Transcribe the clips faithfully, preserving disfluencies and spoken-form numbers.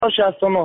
شصت و نه.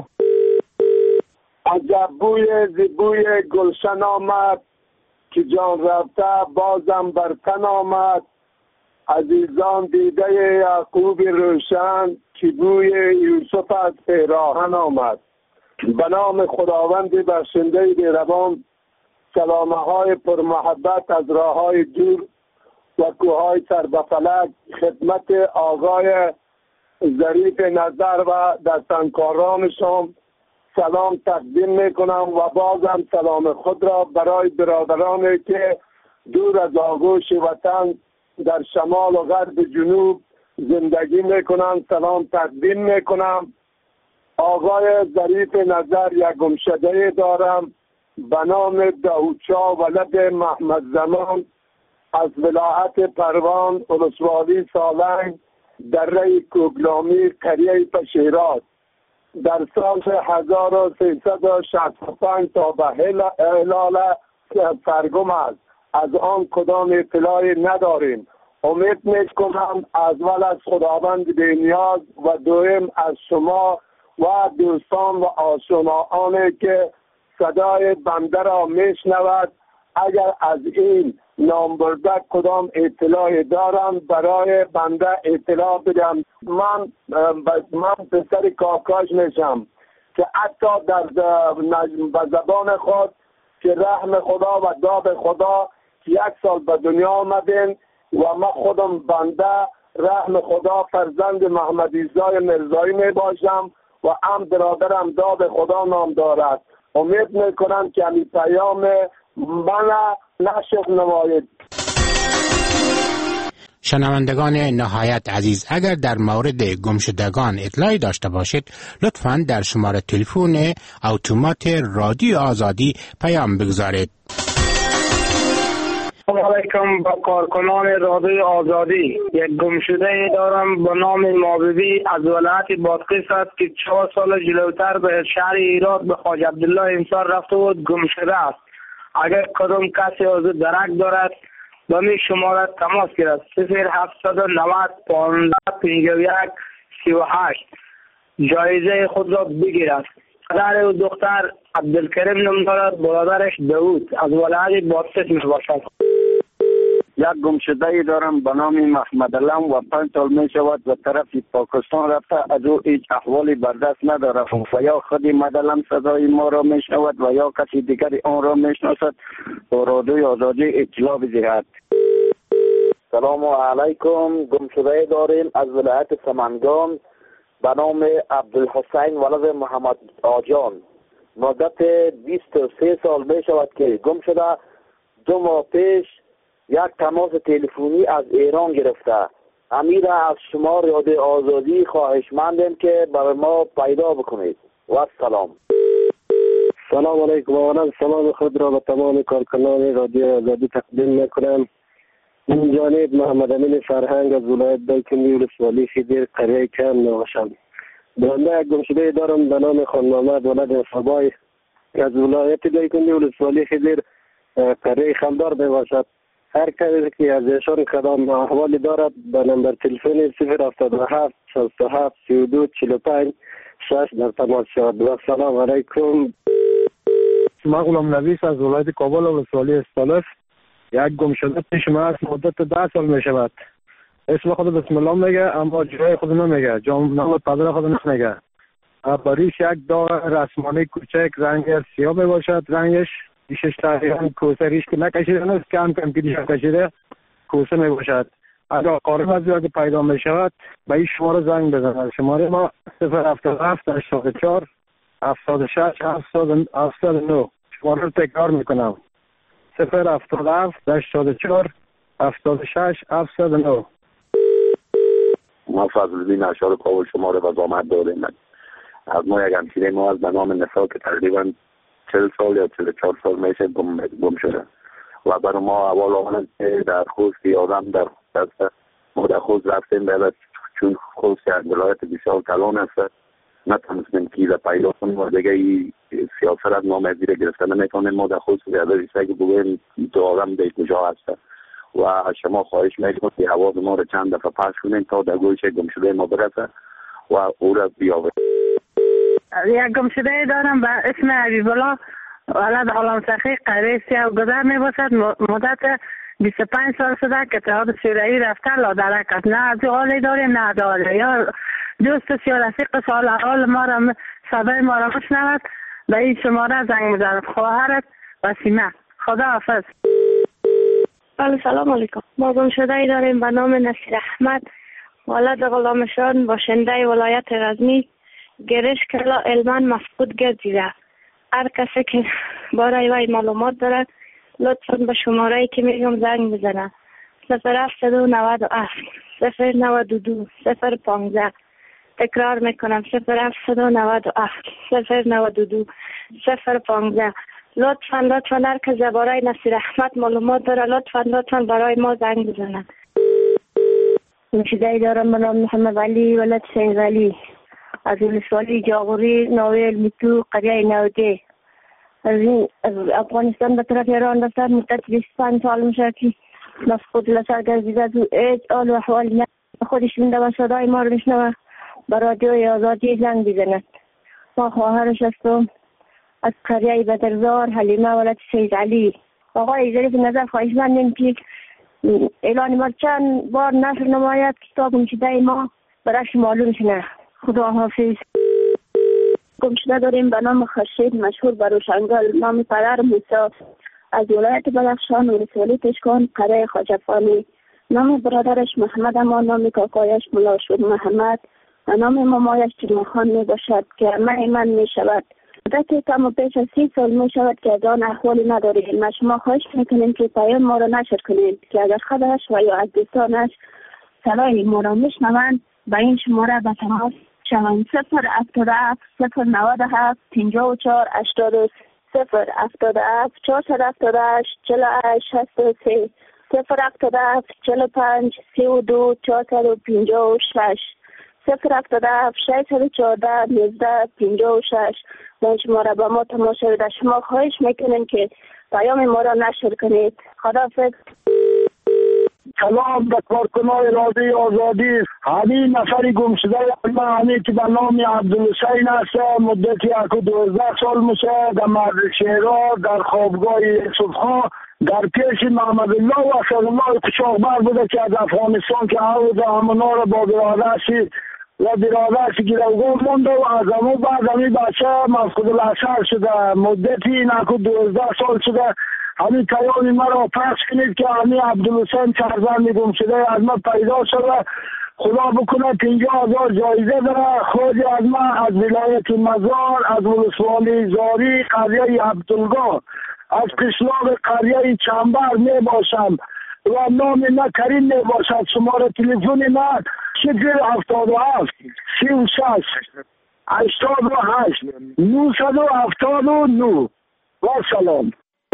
عجب بوی زیبوی گلشن آمد که جان رفته بازم بر تن آمد. عزیزان دیده یعقوب روشن که بوی یوسف از پیراهن آمد. به نام خداوند بخشنده مهربان، سلامه های پرمحبت از راه های دور و کوههای سر به فلک خدمت آقای ظریف نظر و دستنکارانشان سلام تقدیم میکنم و بازم سلام خود را برای برادرانی که دور از آغوش وطن در شمال و غرب جنوب زندگی میکنم سلام تقدیم میکنم. آقای ظریف نظر یک گمشده دارم به نام داودشاه ولد محمد زمان از ولایت پروان ولسوالی سالنگ دره کوگلامی قریه پشیرات در سال هزار و سیصد و شصت و پنج تا به هلال سرگم است. از آن کدام اطلاعی نداریم. امید میکنم از اول از خداوند بی‌نیاز و دوم از شما و دوستان و آشنایانی که صدای بنده را میشنود اگر از این نام برده کدام اطلاعی دارم برای بنده اطلاع بدم. من من پسر کاکاش میشم که حتی در به زبان خود که رحم خدا و داد خدا یک سال به دنیا آمدین و من خودم بنده رحم خدا فرزند محمد ایزای مرزایی می باشم و هم برادرم داد خدا نام دارد. امید میکنم که همین پیام من نشد نماید. شنوندگان نهایت عزیز، اگر در مورد گمشدگان اطلاعی داشته باشید لطفاً در شماره تلفن اتومات رادیو آزادی پیام بگذارید. سلام علیکم با کارکنان رادیو آزادی. یک گمشده دارم به نام ماببی از ولایت بادغیس است که چهار سال جلوتر به شهر ایراد به خواجه عبدالله انصار رفته بود. گمشده است. اگر کدام کسی از درک دارد با می شماره تماس گیرد صفر هفتصد و نود پانزده پنجاه و یک سی و هشت جایزه خود را بگیرد. پدر و دختر عبدالکریم نام دارد، برادرش داود از ولایت بادغیس می باشد. یک گمشده دارم به نام محمد علم و پنج سال می شود و طرف پاکستان رفته. از او هیچ احوالی بر دست ندارد و یا خودی مدلم صدای ما را می شود و یا کسی دیگری آن را می شناسد و رادیوی آزادی اطلاع بدهد. سلام علیکم. گمشده داریم از ولایت سمنگان به نام عبدالحسین ولد محمد آجان. مدت بیست و سه سال می شود که گم شده. دو ماه پیش یک تماس تلفنی از ایران گرفته. امیر از شما رادیو آزادی خواهشمندم که برای ما پیدا بکنید و سلام. سلام علیکم و من سلام خود را به تمام کارکنان رادیو آزادی تقدیم میکنم. من جانب محمد امین فرهنگ از ولایت دایکنی ولسوالی خیدر قریه کم نوشم. بنده یک گمشده دارم به نام خان محمد ولد صبای از ولایت دایکنی ولسوالی خیدر قریه خلدار باشد. هر کسی که از ایشان کدام احوالی دارد به نمبر تلفن صفر هفتاد و هفت شصت و هفت سی و دو چهل و پنج شش در تماس شود. و سلام علیکم. من غلام نویس از ولایت کابل و ولسوالی استالف. یک گمشده پیش من است مدت ده سال می شود. اسم خود بسم الله میگه اما جای خود نمیگه، نام پدر خود نمیگه. بریش یک داغ رسمانی کوچک رنگ سیاه می باشد. رنگش دیشش تقریبا کوسه ریش که نکشیده نیست، کم کم که دیشش کشیده کوسه می باشد. اگر قارب از که پیدا می شود به این شماره زنگ بزنید. شماره ما صفر هفتاد و هفت هشتاد و چهار هفتاد و شش هفتاد و نه. شماره رو تکرار می کنم صفر هفتاد و هفت هشتاد و چهار هفتاد و شش هفتاد و نه. ما فضل‌الدین اشار کابل شماره و زامت داریم. از ما یک همشیره ما از به نام نسا که تقریبا چهل سال یا چهل و چهار سال میشه گم, گم شده و برای ما اول آمدن که در خوست آدم در خوست ما در خوست رفتیم بعد چون خوست یک ولایت بسیار کلان است نتونستیم که پیدا کنیم و دیگه سیاست از ما مزیر گرفته نمیکنیم. ما در خوست زیاده ریسته که بگویم تو آدم در کجا هست و شما خواهش میکنم که حواظ ما رو چند دفعه پس کنیم تا در گوش گم شده ما برسه و او را بیاورد. یک گمشده دارم به اسم حبیب الله ولد عالم سخی قریه سیاه گذر می باشد. مدت بیست و پنج سال شده که اتحاد شوروی رفته لادرک است. نه از حالی داریم نه از حالی. یا دوست سیاه رفیق سال حال ما را صدای ما را بشنود به این شماره زنگ میزند. خواهرت وسیمه. خدا حافظ. سلام علیکم. ما گمشده ای داریم به نام نصیر احمد ولد غلامشان باشنده ولایت غزنی گرش کلا علمان مفقود گردیده. هر کسی که برای وی معلومات دارد لطفا به شماره ای که میگم زنگ بزنه. صفر هفت دو نود و هفت صفر نود و دو صفر پانزده. تکرار میکنم صفر هفت دو نود و هفت صفر نود و دو صفر پانزده. لطفا لطفا هر که درباره نصیر احمد معلومات داره لطفا لطفا برای ما زنگ بزنند. گمشده دارم به نام محمد علی ولد سید علی از ولسوالی جاغوری ناویل میتو قریه نوده. از این از افغانستان به طرف ایران رفتن مدت بیست و پنج سال میشه که مفقود لسر گردیده تو ایج آل و احوال نه خودش مونده و صدای ما رو میشنوه به رادیوی آزادی زنگ بزند. ما خواهرش هستم از قریه بدرزار حلیمه ولد سید علی. آقای ظریف نظر خواهشمندیم که اعلان ما چند بار نشر نماید کتاب گمشده ما برایش معلوم شنه. خدا حافظ. گمشده داریم به نام خورشید مشهور به روشنگل. نام پدر موسی از ولایت بدخشان ولسوالی تشکان قریه خواجه‌فانی. نام برادرش محمد اما نام کاکایش ملا شد محمد و نام مامایش جمعخان می باشد که من من می شود. مدت کم و پیش از سی سال می شود که از آن احوالی نداریم. ما شما خواهش میکنیم که پیام ما را نشر کنید که اگر خودش و یا از دوستانش صدای ما را میشنوند به این شماره به تماس شوند. صفر هفتاد و هفت صفر نود و هفت پنجاه و چهار هشتاد و صفر هفتاد و هفت چهارصد و هفتاد و هشت چهل و هشت شصت و سه صفر هفتاد و هفت چهل و پنج سی و دو چهارصد و پنجاه و شش صفر هفتاد و هفت ششصد و چهارده نوزده پنجاه و شش. این شماره با ما تماس شوید. شما خواهش میکنیم که پیام ما را نشر کنید. خداحافظ. سلام به کارکنان رادیو آزادی. همین نفری گمشده همین که به نام عبدالحسین است. مدتی یک و دوازده سال میشه در مرد شهرها در خوابگاه یوسفخان در پیش محمد الله و اسدالله قشاقبر بوده که از افغانستان که عوض همونا را با برادرشی و برادرش گیروگاه مونده و از همون بعد همین بچه مفقود الاثر شده. مدتی نکو دوازده سال شده. همین پیامی مرا پخش کنید که همین عبدالحسین فرزند گم شده از ما پیدا شده. خدا بکنه پنجاه هزار جایزه داره. خود از ما از ولایت مزار از ولسوالی زاری قریه عبدالگاه از قشلاق قریه چنبر می باشم و نام نه کریم می باشد. شماره تلفن من صفر هفتاد و هفت سی و شش هشتاد و هشت نهصد و هفتاد و نه. و سلام.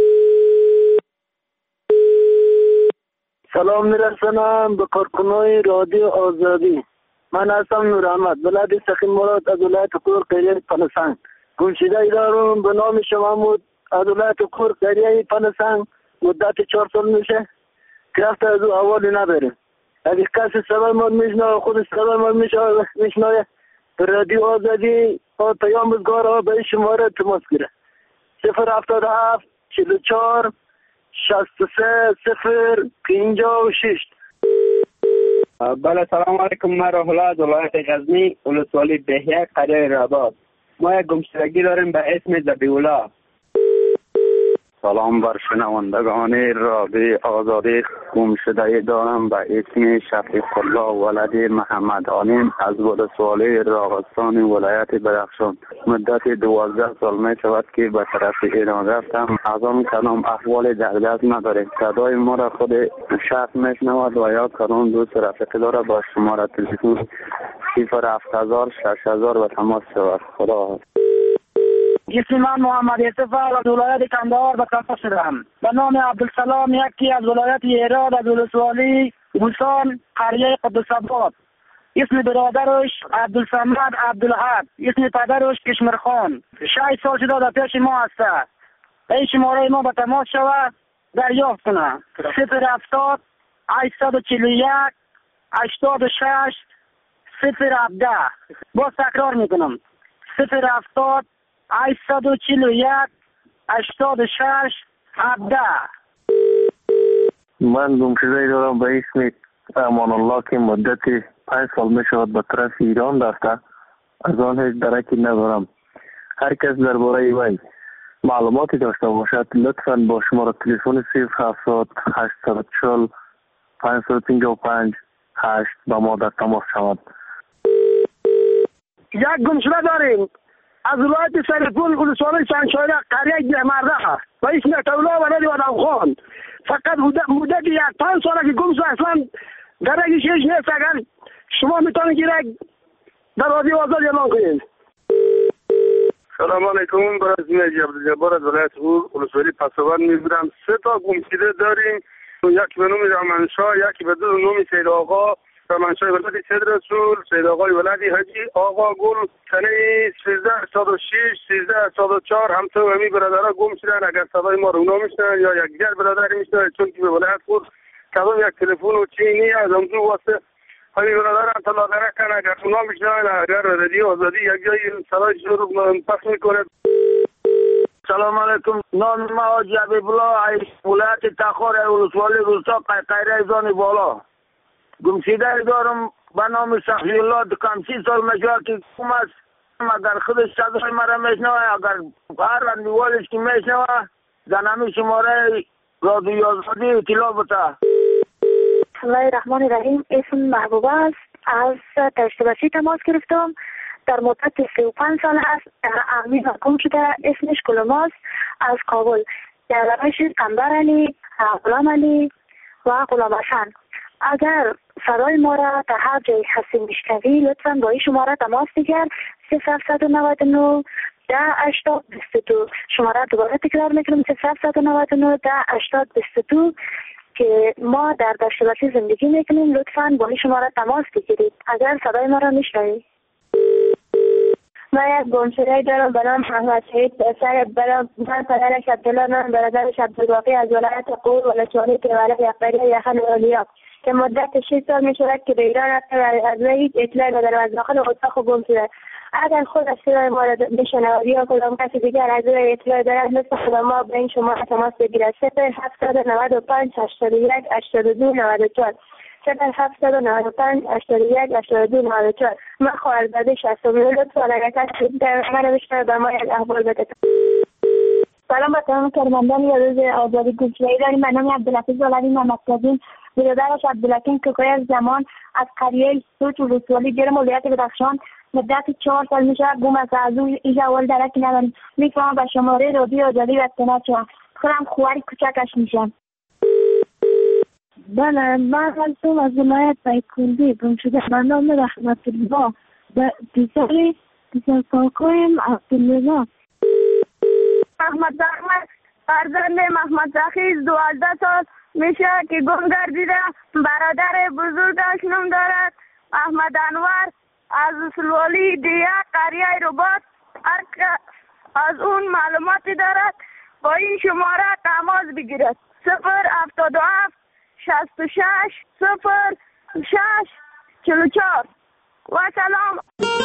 سلام میرسانم به کارکنان رادیو آزادی. من هستم نور احمد ولد سخی مراد از ولایت کور قریه پنسنگ. گمشده ای دارم به نام شما مود از ولایت کور قریه پنسنگ مدت چهار سال میشه که رفته از او حوالی نداریم. اگه کسی سبای ما میشنوه خود سبای ما میشنوه به رادیو آزادی ها پیام بزگار ها به این شماره تماس گیره. صفر هفتاد و هفت چهل و چهار شصت و سه صفر پنجاه و شش. بله سلام علیکم. من روح الله از ولایت غزنی ولسوالی بهیه قریه راداد. ما یک گمشدگی داریم به اسم ذبیحالله. سلام بر شنوندگان رادیو آزادی. گمشده دارم به اسم شفیق الله ولد محمد علیم از ولسوالی راغستان ولایت بدخشان. مدت دوازده سال می شود که به طرف ایران رفتم. از آن کلام احوال در دست نداریم. صدای ما را خود شخص میشنود و یا کلام دوست رفیق داره با شماره تلفن صفر هفت هزار شش هزار و تماس شود. خدا. اسم من محمد یوسف از ولایت کندهار به کافه شدم. به نام عبدالسلام یکی از ولایت هرات از ولسوالی موسان قریه قدس‌آباد. اسم برادرش عبدالصمد عبدالحق. اسم پدرش کشمرخان. شش سال شده در پیش ما هسته. این شماره ما به تماس شود دریافت کنه. صفر هفتاد هشتصد و چهل و یک هشتاد و شش صفر هفده. باز تکرار میکنم صفر هفتاد هشتصد و چهل و یک هشتاد و شش هفده. من گمشده دارم به اسم امان الله که مدت پنج سال می شود به طرف ایران رفته. از آن هیچ درکی ندارم. هر کس درباره وی معلوماتی داشته باشد لطفاً با شماره تلفن صفر هفتاد هشتصد و چهل پنجصد و پنجاه و پنج هشت با ما در تماس شود. یک گمشده داریم از ولایت سرپول ولسوالی چندشاهره قریه گهمرده و اسم تولا ولد آدم خان. فقط مدت یک پنج ساله که گم شده اصلا درکش هیچ نیست. اگر شما میتونید که در رادیو آزادی اعلان کنید. سلام علیکم. برای عبدالجبار از ولایت ولسوالی پسوان میگویم. سه تا گمشده داریم. یکی به نام رحمنشاه، یکی به نام سید آقا رحمنشاه ولادی سید رسول، سید آقای ولادی حاجی آقا گل سنه سیزده هشتاد و شش سیزده هشتاد و چهار. هم تو همی برادرها گم شدن. اگر صدای ما رو اونا میشنن یا یک دیگر برادر میشنن چون که به ولایت خود کدام یک تلفن و چینی از همزو واسه همین برادر هم طلا درکن. اگر اونا میشنن اگر رادیو آزادی یک جایی صدایش رو پخش میکنه. سلام علیکم. نام ما حاجی حبیبالله از ولایت تخار ولسوالی روستا قیقیره زانی بالا. گمشده دارم به نام صفی الله دکان سی سال میشه که گم است. اگر خودش صدای مرا میشنوه، اگر هر اندیوالش که میشنوه زنمی شماره رادیو آزادی اطلاع بده. بسم الله الرحمن الرحیم. اسم محبوبه است. از تشتباسی تماس گرفتم. در مدت سی و پنج سال هست در امین گم شده. اسمش کلماست از کابل. در روش قنبر علی، غلام علی و غلام حسن. اگر صدای ما را در هر جای هستی میشنوی لطفا با این شماره تماس بگیر. صفر هفتصد و نود و نه ده هشتاد بیست و دو. شماره دوباره تکرار میکنم. صفر هفتصد و نود و نه ده هشتاد بیست و دو که ما در دشتباسی زندگی میکنیم. لطفا با این شماره تماس بگیرید اگر صدای ما را میشنوی. من یک گمشده دارم به نام احمد شهید پسر برام. من پدرش عبدالله، من برادرش عبدالباقی از ولایت قور ولسوالی پیوله یقبری یخن اولیا که مدت شش سال می شود که به ایران رفته و از وی هیچ اطلاعی ندارم. از داخل اتاق گم شده. اگر خود از صدای ما را بشنود یا کدام کسی دیگر از وی اطلاعی دارد لطفا خود ما به این شما تماس بگیرد. صفر هفتصد و نود و پنج هشتاد و یک هشتاد و دو نود و چهار. صفر هفتصد و نود و پنج هشتاد و یک هشتاد و دو نود و چهار. من خواهرزاده شصتم. لطفا اگر کسی در من بشنوه به ما یک احوال بده. سلام با تمام کرمندان یا روز آزادی گمشدگی داریم. من نام عبدالحفیظ ولادی محمدکاظم، برادرش عبدالحکیم کوکوی از زمان از قریه سوچ ولسوالی گرم ولایت بدخشان مدت چهار سال میشه گم است. از او ایش اول درکی ندارم. میفهمم به شماره رادیو آزادی رسیدن شدم. خودم خواری کوچکش میشم. بله، من هستم از ولایت پیکندی گم شده. من نام رحمت الله پسر پسر کاکایم عبدالله. محمد زحمت فرزند محمد زخیز دوازده سال میشه که گم گردیده. برادر بزرگش نام دارد احمد انور از ولسوالی دیه قریه رباط. هر از اون معلوماتی دارد با این شماره تماس بگیرد. صفر هفتاد و هفت شصت و شش صفر شش چهل و چهار. و سلام.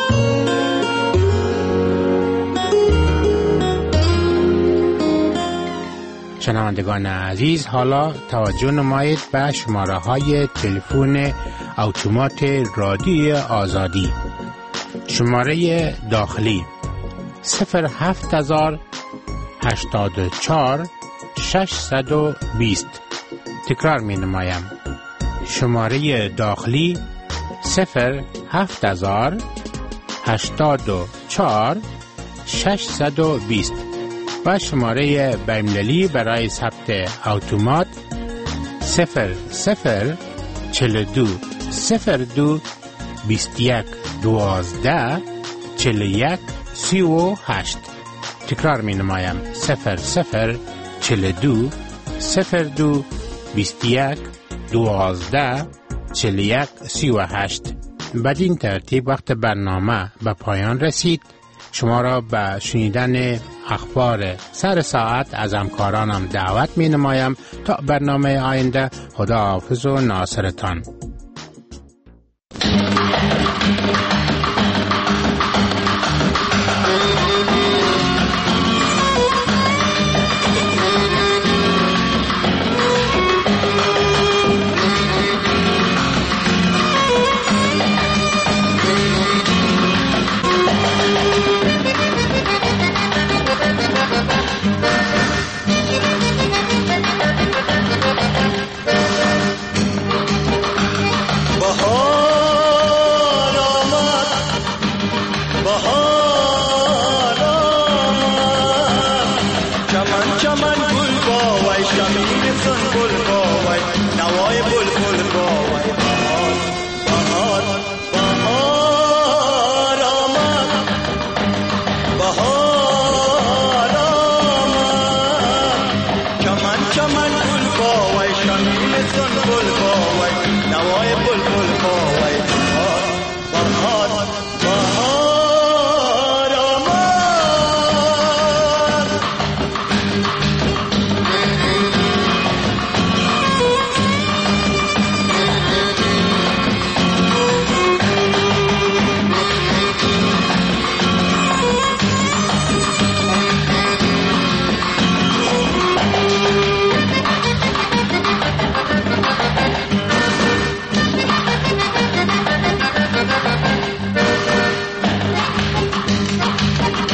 شنوندگان عزیز، حالا توجه نمایید به شماره های تلفن اتومات رادیو آزادی. شماره داخلی صفر هفت هزار هشتاد و چهار ششصد و بیست. تکرار می نمایم. شماره داخلی صفر هفت هزار هشتاد و چهار ششصد و بیست و شماره بین‌المللی برای ثبت اتومات صفر صفر چهل و دو صفر دو بیست و یک دوازده چهل و یک سی و هشت. تکرار می نمایم. صفر صفر چهل و دو صفر دو بیست و یک دوازده چهل و یک سی و هشت. بدین ترتیب وقت برنامه به پایان رسید. شما را به شنیدن اخبار سر ساعت از همکارانم دعوت می نمایم. تا برنامه آینده، خدا حافظ و ناصرتان.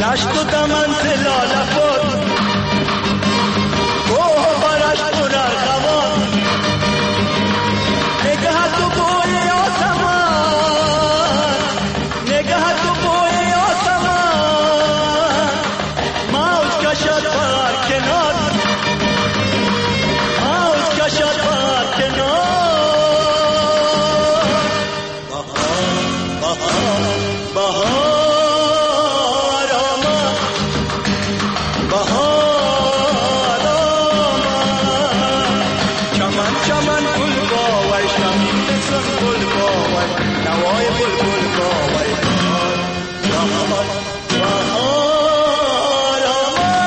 دشت و دمن زلال خود کوه برش پر ارغوان نگه تو بوی آسمان نگه تو بوی آسمان موج کشد بر کنار موج کشد بر کنار بهار بهار بهار آمد بهار آمد چمن چمن گل باوی شمیم سن گل باوی نوای بلبل باوی بهار بهار بهار آمد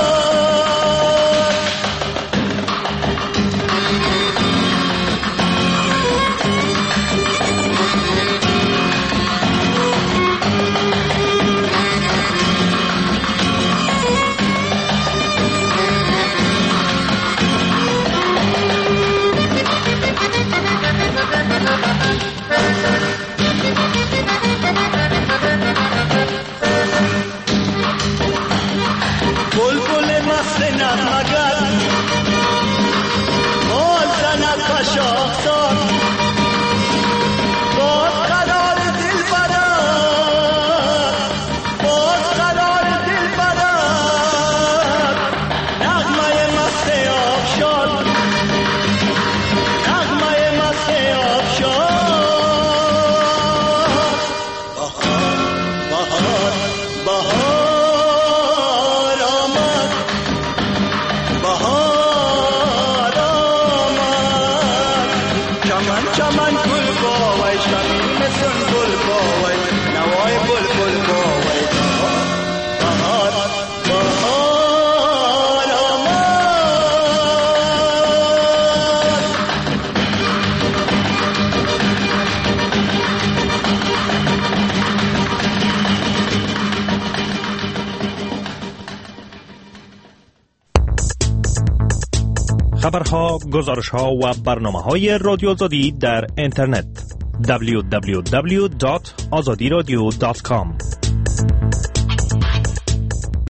بلبل مست نغمه‌گر بال زند به شاخسار باز قرار دل برد باز قرار دل برد نغمه مست آبشار نغمه مست آبشار بهار بهار بهار آمد بهار آمد چمن چمن گل باوی شمیم سن گل باوی نوای بلبل باوی بهار بهار آمد خبرها، گزارشها و برنامه‌های رادیو آزادی در اینترنت دبلیو دبلیو دبلیو دات آزادی رادیو دات کام